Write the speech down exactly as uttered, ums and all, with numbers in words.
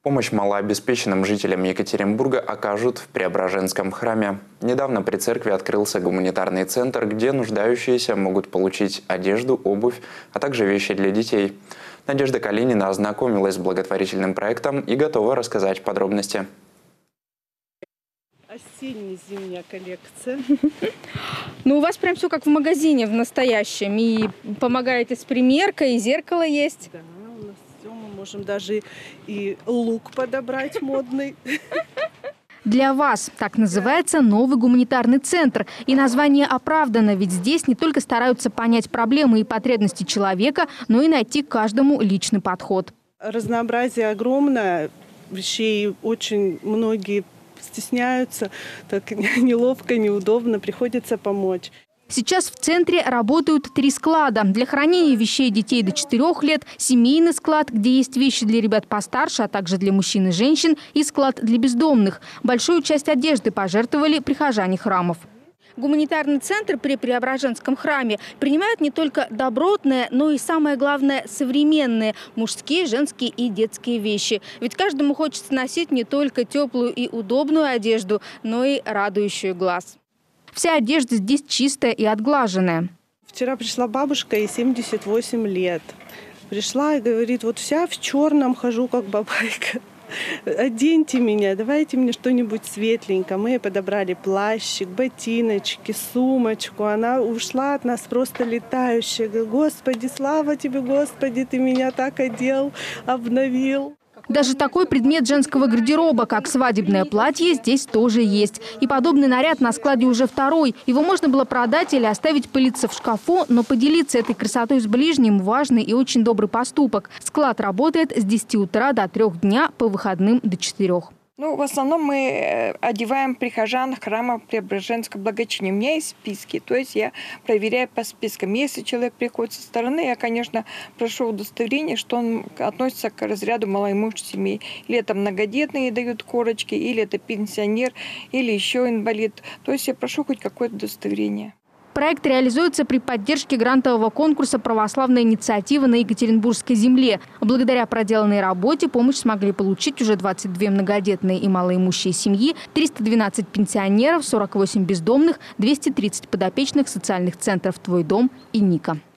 Помощь малообеспеченным жителям Екатеринбурга окажут в Преображенском храме. Недавно при церкви открылся гуманитарный центр, где нуждающиеся могут получить одежду, обувь, а также вещи для детей. Надежда Калинина ознакомилась с благотворительным проектом и готова рассказать подробности. Осенне-зимняя коллекция. Ну, у вас прям все как в магазине, в настоящем. И помогаете с примеркой, и зеркало есть. Да, у нас все, мы можем даже и лук подобрать модный. Для вас так называется новый гуманитарный центр. И название оправдано, ведь здесь не только стараются понять проблемы и потребности человека, но и найти каждому личный подход. Разнообразие огромное, вещей очень многие стесняются, так неловко, неудобно, приходится помочь. Сейчас в центре работают три склада. Для хранения вещей детей до четырёх лет, семейный склад, где есть вещи для ребят постарше, а также для мужчин и женщин, и склад для бездомных. Большую часть одежды пожертвовали прихожане храмов. Гуманитарный центр при Преображенском храме принимает не только добротные, но и, самое главное, современные мужские, женские и детские вещи. Ведь каждому хочется носить не только теплую и удобную одежду, но и радующую глаз. Вся одежда здесь чистая и отглаженная. Вчера пришла бабушка, ей семьдесят восемь лет. Пришла и говорит, вот вся в черном хожу, как бабайка. Оденьте меня, давайте мне что-нибудь светленькое. Мы ей подобрали плащик, ботиночки, сумочку. Она ушла от нас просто летающая. Говорит, Господи, слава тебе, Господи, ты меня так одел, обновил. Даже такой предмет женского гардероба, как свадебное платье, здесь тоже есть. И подобный наряд на складе уже второй. Его можно было продать или оставить пылиться в шкафу, но поделиться этой красотой с ближним – важный и очень добрый поступок. Склад работает с десяти утра до трёх дня, по выходным до четырёх. Ну, в основном мы одеваем прихожан храма Преображенского благочиния. У меня есть списки, то есть я проверяю по спискам. Если человек приходит со стороны, я, конечно, прошу удостоверение, что он относится к разряду малоимущих семей. Или это многодетные дают корочки, или это пенсионер, или еще инвалид. То есть я прошу хоть какое-то удостоверение. Проект реализуется при поддержке грантового конкурса «Православная инициатива на Екатеринбургской земле». Благодаря проделанной работе помощь смогли получить уже двадцать две многодетные и малоимущие семьи, триста двенадцать пенсионеров, сорок восемь бездомных, двести тридцать подопечных социальных центров «Твой дом» и «Ника».